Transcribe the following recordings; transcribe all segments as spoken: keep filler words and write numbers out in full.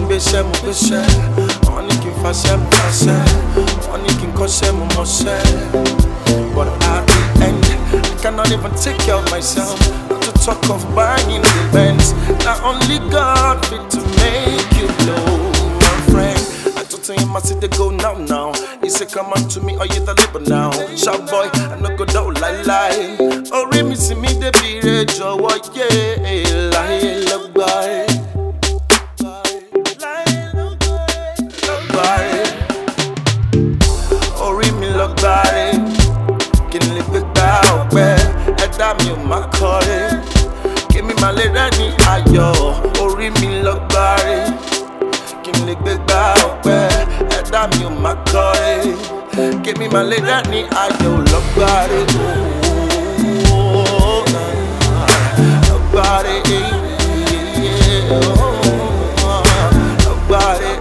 gbéṣẹ́ mo gbéṣẹ́, wọ́n ní kí n faṣẹ́ mo faṣẹ́, wọ́n ní kí n kọ́ṣẹ́ mo mọṣẹ́. But at the end, I cannot even take care of myself. Not to talk of buying the Benz. Now only God fit to make you blow, my friend. I told him I see they go now now. He said come on to me or you the labor now. Sharp boy, I no go down lie lie. Oh me see me the be rejo, what yeah, lie look by. Orí mi lọ gbáre, kí n lè gbégbá ọpẹ́, ẹ̀dá mi ò má kọrin, kí mi má lè rẹ́ni ayọ̀. Orí mi lọ gbáre, kí n lè gbégbá ọpẹ́, ẹ̀dá mi ò má kọrin, kí mi má lè rẹ́ni ayọ̀. Lọ gbáre, lọ gbáre, lọ gbáre.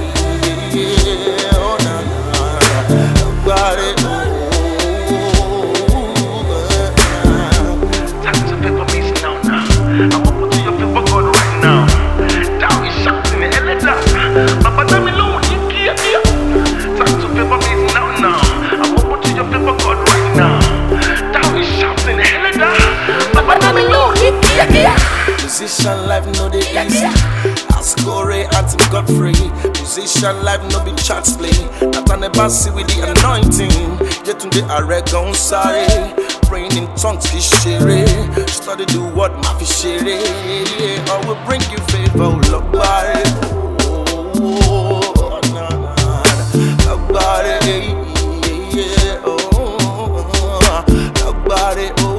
Musician life no dey easy. Ask Corey and Tim Godfrey. Musician life no be chance play. Nathan Ebasi with the anointing. Yetunde Aregan sorry. Praying in tongues fi ṣeré. Study the word ma fi ṣeré. I will bring you favor, Lọ́gbàrẹ́. Oh, na na Lọ́gbàrẹ́. Oh, Lọ́gbàrẹ́. Oh.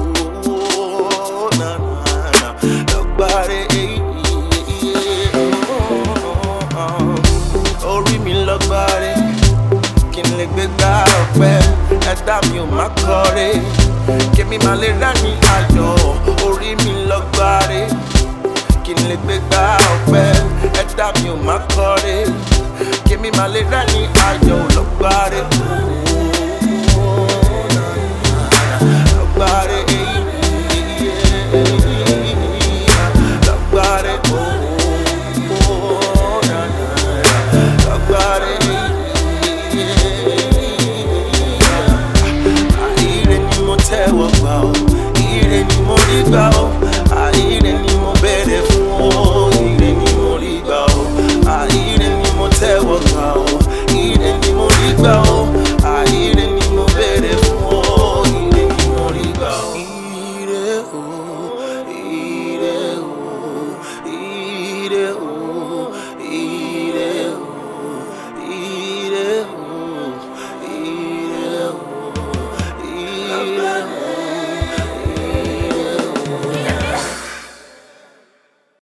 Orí mi lọ gbáre, kí n lè gbégbá ọpẹ́, ẹ̀dá mi ò má kọrin, kí mi má lè rẹ́ni ayọ̀. Orí mi lọ gbáre, kí n lè gbégbá ọpẹ́, ẹ̀dá mi ò má kọrin, kí mi má lè rẹ́ni ayọ̀. Lọ gbáre, lọ gbáre. Ire ni mo rí gbà ó, ire ni mo bẹ̀rẹ̀ fún ó, ire ni mo rí gbà ó, ire ni mo tẹ́wọ́ gbà ó, ire ni mo rí gbà ó, ire ni mo bẹ̀rẹ̀ fún ó, ire ni mo rí gbà ó. Ire o, ire o, ire o.